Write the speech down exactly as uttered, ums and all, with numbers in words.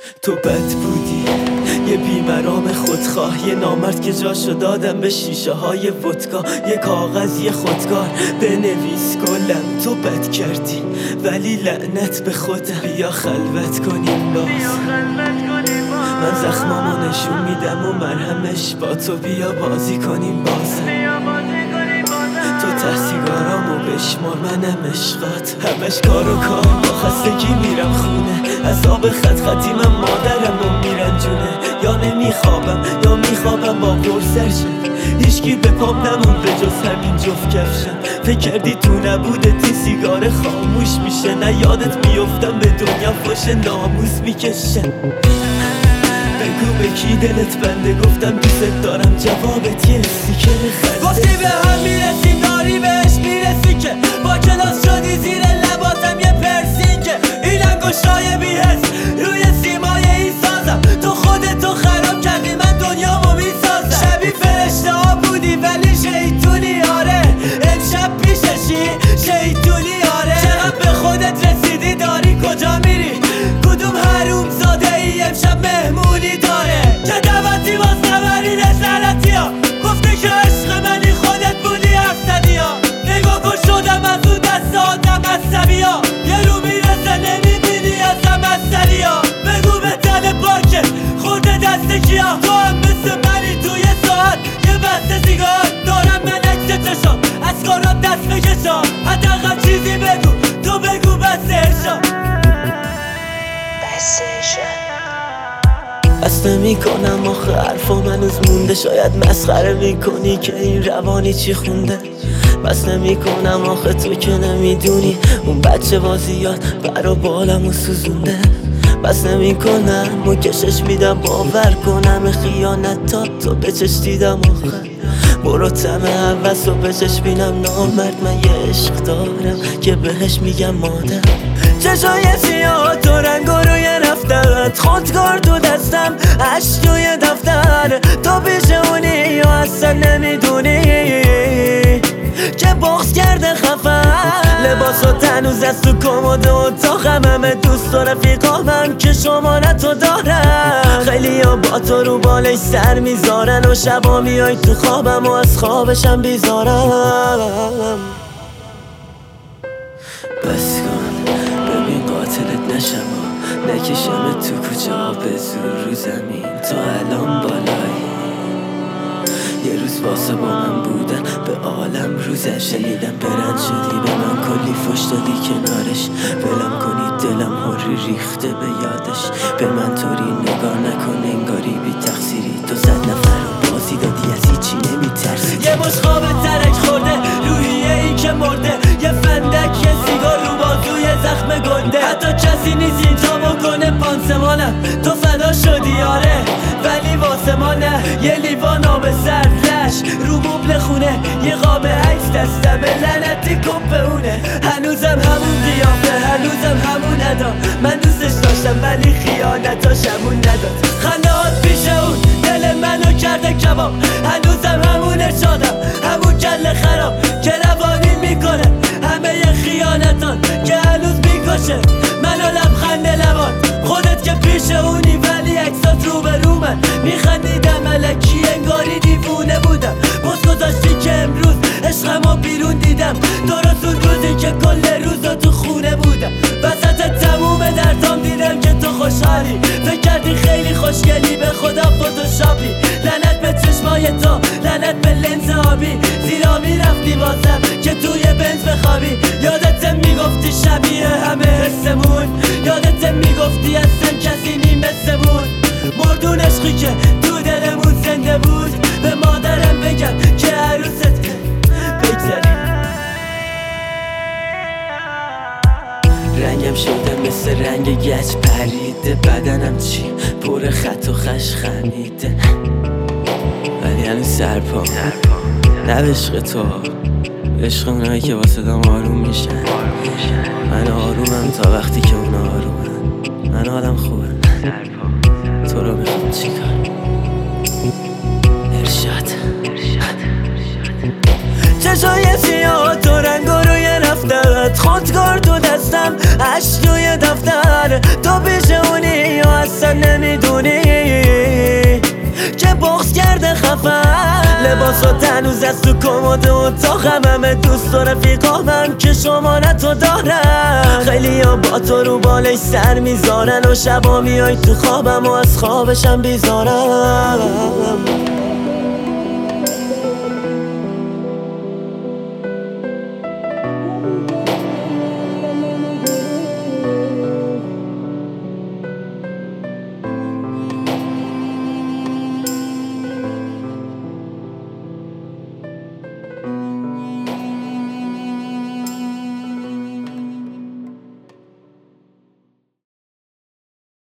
تو بد بودی، یه بیمرام خودخواه، یه نامرد که جاشو دادم به شیشه های ودکا. یه کاغذ یه خودکار بنویس گلم، تو بد کردی ولی لعنت به خودم. بیا خلوت کنیم باز، من زخمامو نشون میدم و مرهمش با تو. بیا بازی کنیم بازم، تو ته سیگارامو بشمار منم عشقات. همش کار و کار، با خستگی میرم خونه، از آب خط خطی من مادرمو میرنجونه. یا نمیخوابم یا میخوابم با قرصرشم، هیچکی به پام نمون به جز همین جفت کفشم. فکر کردی تو نبودت این سیگار خاموش میشه، نه یادت میفتم به دنیا فوش ناموس میکشم. بگو به کی دلت بنده، گفتم دوست دارم جوابت یه استیکر خنده. گفتی به هم میرسیم داری بهش میرسی که با کلاس شدی زیر لباتم یه پرسینگه. این انگشتای بی‌حس روی سیمای این سازم، تو خودتو خراب کردی من دنیامو میسازم. شبیه فرشته ها بودی ولی شیطونی آره، امشب پیششی شیطونی آره. چقدر به خودت رسیدی داری کجا میری، کدوم حروم زاده ای امشب مهمونی داره که دعوتی باز نبری نظرتی ها. گفتی که عشق منی خودت بودی افسدی ها، نگاه کن شدم از اون دست آدم عصبی ها. یه رو میرسه نمیبینی ازم اثری ها، بگو به تن پاکه خورده دست کیا. تو هم مثل منی توی ساعت یه بسته سیگار دارم من عکس چشام، از کارات دست بکشم. حداقل چیزی بگو، تو بگو بس ارشاد بس ارشاد. بس نمی کنم آخه حرفام هنوز مونده، شاید مسخره میکنی که این روانی چی خونده. بس نمی کنم آخه تو که نمیدونی اون بچه بازیات برا بالمو سوزونده. بس نمی کنم و کشش میدم باور کنم خیانتات تو به چش دیدم آخه. برو تم حوث و به چش بینم نامرد، من یه عشق دارم که بهش میگم مادر. چشای سیاه تو رنگ و روی رفتت، خودکار تو دستم عشق توی دفتر. تو پیش اونی یا اصلا نمیدونی که بغض کرده خفن. لباسات هنوز از تو کمد و اتاقم، همه دوست و رفیقامم که شمارتو دارم. خیلی ها با تو رو بالش سر میذارن و شبا میای تو خوابم و از خوابشم بیزارم. بس کن ببین قاتلت نشم و نکشم تو کوچه ها به زور رو زمین. تو الان بالایی، یه روز واسه با من بودن به عالم روزه. شنیدم برند شدی به من کلی فش دادی کنارش، ولم کنی دلم هوری ریخته به یادش. به من طوری نگاه نکن انگاری بی تقصیری، تو صد نفر رو بازی دادی از هیچی نمیترسی. یه مش خواب ترک خورده روحیه این که مرده، یه فندک یه سیگار رو بازوی زخم گنده. حتی کسی نیست اینجا بکنه پانسمانم، تو فدا شدی آره ولی واسه ما نه. یه لیوان آب سرد لش رو مبل خونه، یه قاب عکس دستمه لعنتی کپونه. هنوزم همون قیافه هنوزم همون ادا، من دوستش داشتم ولی خیانتاشمون نداد. خندهات پیش اون دل منو کرده کباب، هنوزم همون ارشادم همون کل خراب که روانی میکنه همه ی خیانتان که هنوز میکشه منو لبخند لبان. خودت که پیش اونی ولی عکسات رو به رو من میخندیدم الکی انگاری دیوونه بودم. بس گذاشتی که امروز عشقمو بیرون دیدم، درست اون روزی که کل روزا تو خونه بودم. وسط تموم دردام دیدم که تو خوشحالی، فکر کردی خیلی خوشگلی به خدا فتوشاپی. لعنت به چشمای تو لعنت به لنز آبی، زیرا میرفتی واسم که توی بنز بخوابی. یادت میگفتی شبیه همه حسمون، یادت میگفتی اصلا کسی نیم مثمون. مردون عشقی که تو دلمون زنده بود، به مادرم بگم که عروست بگذاریم. رنگم شده مثل رنگ گچ پریده، بدنم چی پر خط و خش خمیده، ولی هنوز سرپام نه به عشق تو، عشق اونایی که واسه دام آروم میشن. من آرومم تا وقتی که اونا آرومن، من حالم خوبه. تو رو میخوام چیکار؟ ارشاد چشای سیاه تو رنگ و روی رفتت، خودکار تو دستم عشق توی دفتر. تو پیش اونی یا اصلا لباسات هنوز از تو کمد اتاقم، همه دوست و رفیقامم که شماره تو دارم. خیلی ها با تو رو بالش سر میذارن و شبا میای تو خوابم و از خوابشم بیزارم.